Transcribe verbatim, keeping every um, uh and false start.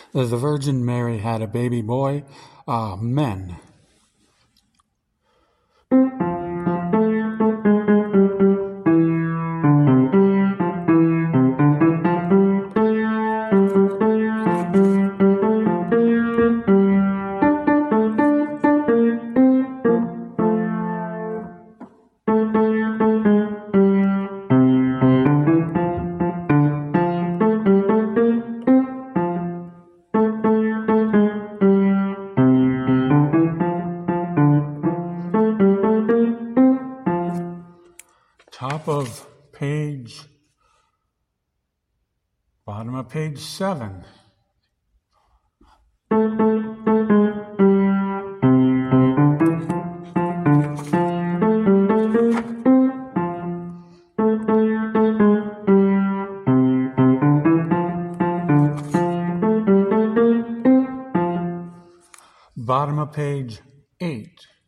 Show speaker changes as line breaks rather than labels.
The Virgin Mary had a baby boy. Amen. Top of page, bottom of page seven. Bottom of page eight.